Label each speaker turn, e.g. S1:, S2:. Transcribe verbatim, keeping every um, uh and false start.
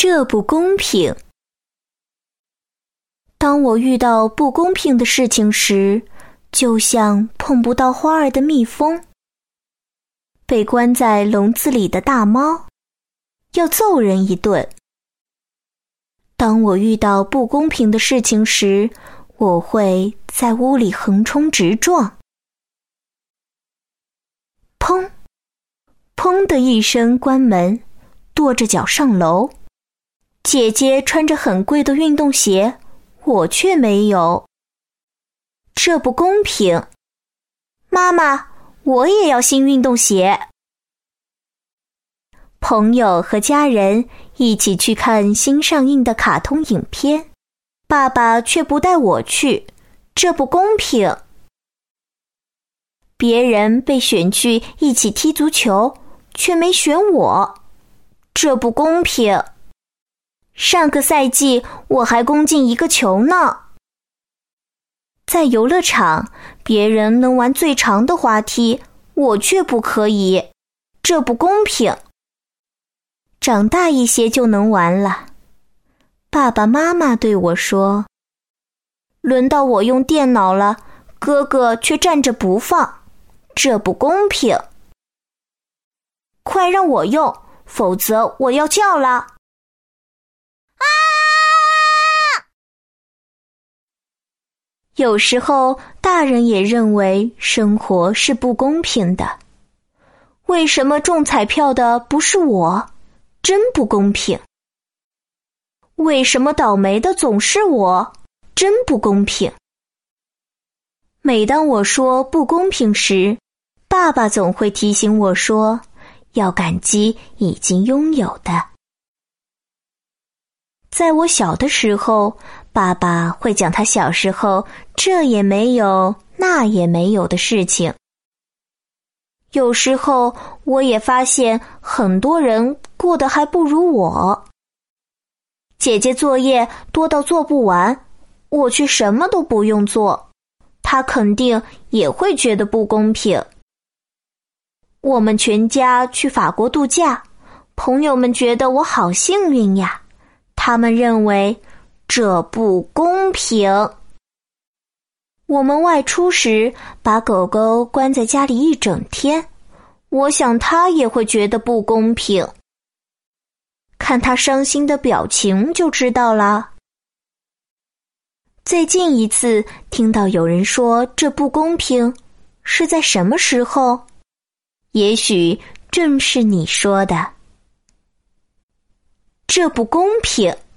S1: 这不公平。当我遇到不公平的事情时，就像碰不到花儿的蜜蜂，被关在笼子里的大猫，要揍人一顿。当我遇到不公平的事情时，我会在屋里横冲直撞。砰！砰的一声关门，跺着脚上楼。姐姐穿着很贵的运动鞋，我却没有。这不公平。妈妈，我也要新运动鞋。朋友和家人一起去看新上映的卡通影片，爸爸却不带我去，这不公平。别人被选去一起踢足球，却没选我，这不公平。上个赛季我还攻进一个球呢。在游乐场，别人能玩最长的滑梯，我却不可以，这不公平。长大一些就能玩了。爸爸妈妈对我说，轮到我用电脑了，哥哥却站着不放，这不公平。快让我用，否则我要叫了。有时候，大人也认为生活是不公平的。为什么中彩票的不是我？真不公平。为什么倒霉的总是我？真不公平。每当我说不公平时，爸爸总会提醒我说，要感激已经拥有的。在我小的时候，爸爸会讲他小时候这也没有那也没有的事情。有时候我也发现很多人过得还不如我。姐姐作业多到做不完，我却什么都不用做，她肯定也会觉得不公平。我们全家去法国度假，朋友们觉得我好幸运呀，他们认为这不公平。我们外出时把狗狗关在家里一整天，我想它也会觉得不公平。看它伤心的表情就知道了。最近一次听到有人说这不公平，是在什么时候？也许正是你说的。这不公平。